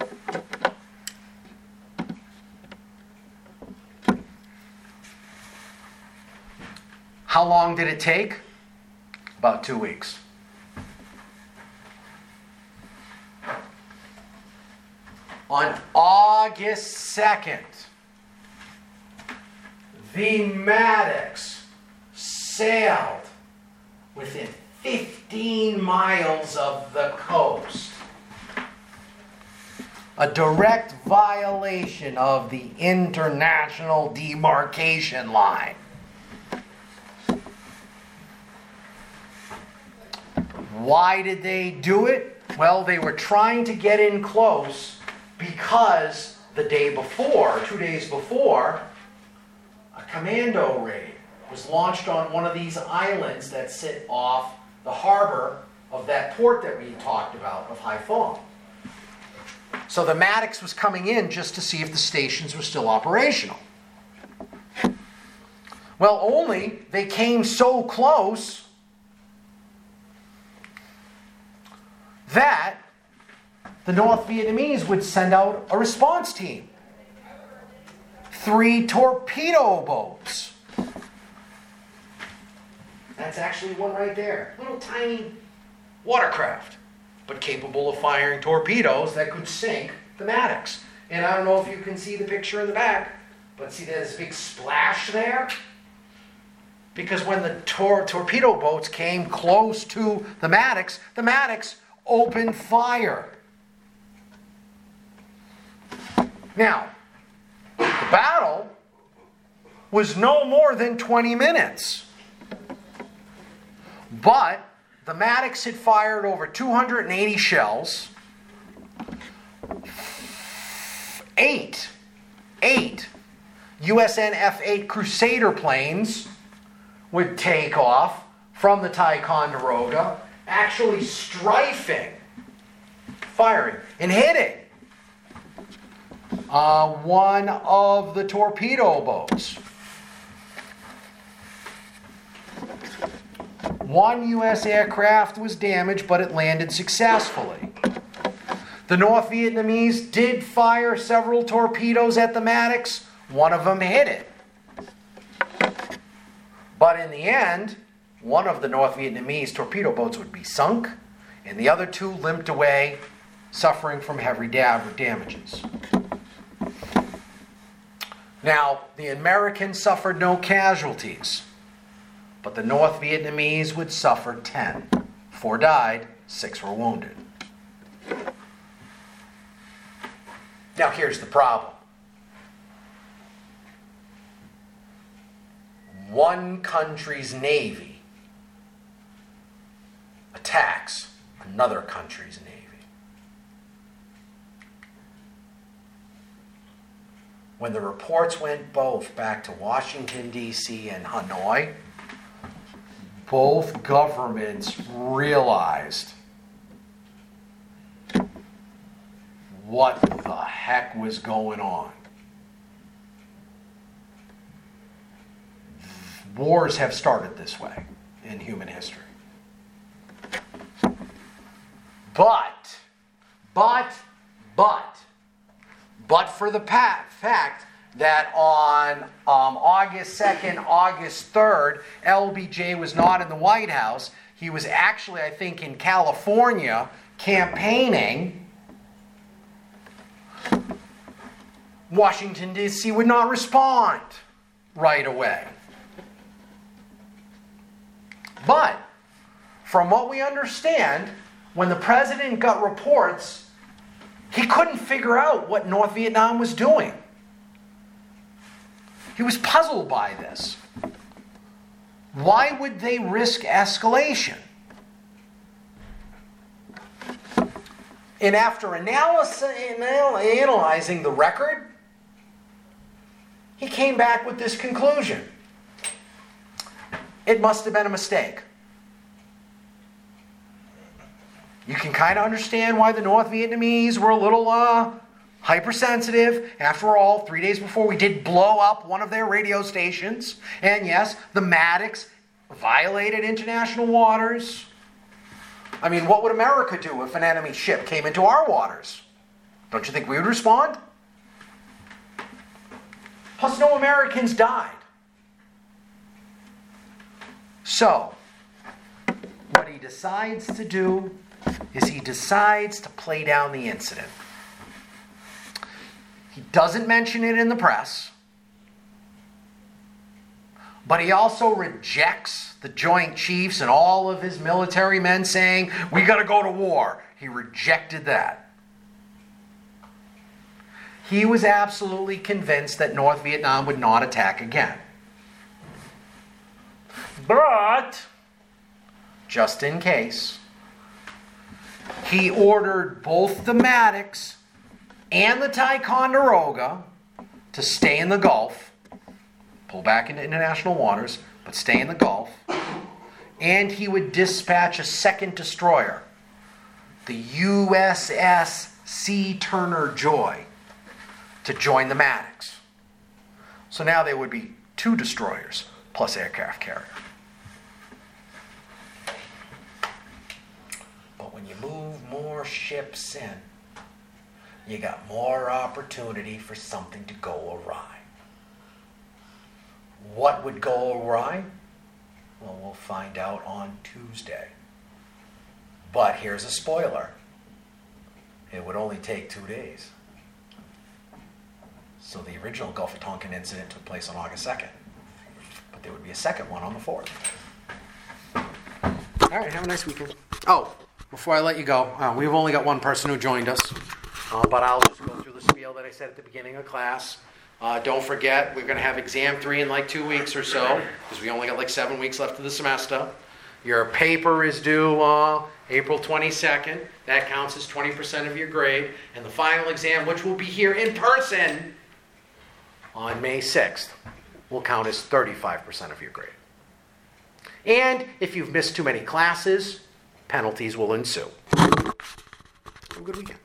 S1: How long did it take? About two weeks. On August second, the Maddox sailed within fifteen miles of the coast. A direct violation of the international demarcation line. Why did they do it? Well, they were trying to get in close because the day before, two days before, a commando raid was launched on one of these islands that sit off the harbor of that port that we talked about, of Haiphong. So the Maddox was coming in just to see if the stations were still operational. Well, only they came so close that the North Vietnamese would send out a response team. Three torpedo boats. That's actually one right there. Little tiny watercraft, but capable of firing torpedoes that could sink the Maddox. And I don't know if you can see the picture in the back, but see there's a big splash there? Because when the tor- torpedo boats came close to the Maddox, the Maddox opened fire. Now, the battle was no more than twenty minutes. But the Maddox had fired over two hundred eighty shells. Eight, eight U S N F eight Crusader planes would take off from the Ticonderoga, actually strafing, firing, and hitting uh, one of the torpedo boats. One U S aircraft was damaged, but it landed successfully. The North Vietnamese did fire several torpedoes at the Maddox. One of them hit it. But in the end, one of the North Vietnamese torpedo boats would be sunk, and the other two limped away, suffering from heavy damages. Now, the Americans suffered no casualties, but the North Vietnamese would suffer ten. Four died, six were wounded. Now here's the problem. one country's navy attacks another country's navy. When the reports went both back to Washington, D C and Hanoi, both governments realized what the heck was going on. Wars have started this way in human history. But, but, but, but for the pa- fact that on um, August second, August third, L B J was not in the White House. He was actually, I think, in California campaigning. Washington, D C would not respond right away. But, from what we understand, when the president got reports, he couldn't figure out what North Vietnam was doing. He was puzzled by this. Why would they risk escalation? And after analysis, analyzing the record, he came back with this conclusion. It must have been a mistake. You can kind of understand why the North Vietnamese were a little uh, hypersensitive. After all, three days before, we did blow up one of their radio stations. And yes, the Maddox violated international waters. I mean, what would America do if an enemy ship came into our waters? Don't you think we would respond? Plus, no Americans died. So, what he decides to do is he decides to play down the incident. He doesn't mention it in the press, but he also rejects the Joint Chiefs and all of his military men saying, we got to go to war. He rejected that. He was absolutely convinced that North Vietnam would not attack again. But, just in case, he ordered both the Maddox and the Ticonderoga to stay in the Gulf, pull back into international waters, but stay in the Gulf, and he would dispatch a second destroyer, the U S S C. Turner Joy, to join the Maddox. So now there would be two destroyers plus aircraft carrier. But when you move more ships in, you got more opportunity for something to go awry. What would go awry? Well, we'll find out on Tuesday. But here's a spoiler. It would only take two days. So the original Gulf of Tonkin incident took place on August second. But there would be a second one on the fourth. All right, have a nice weekend. Oh, before I let you go, uh, we've only got one person who joined us. Uh, but I'll just go through the spiel that I said at the beginning of class. Uh, don't forget, we're going to have exam three in like two weeks or so, because we only got like seven weeks left of the semester. Your paper is due uh, April twenty-second. That counts as twenty percent of your grade. And the final exam, which will be here in person on May sixth, will count as thirty-five percent of your grade. And if you've missed too many classes, penalties will ensue. Have a good weekend.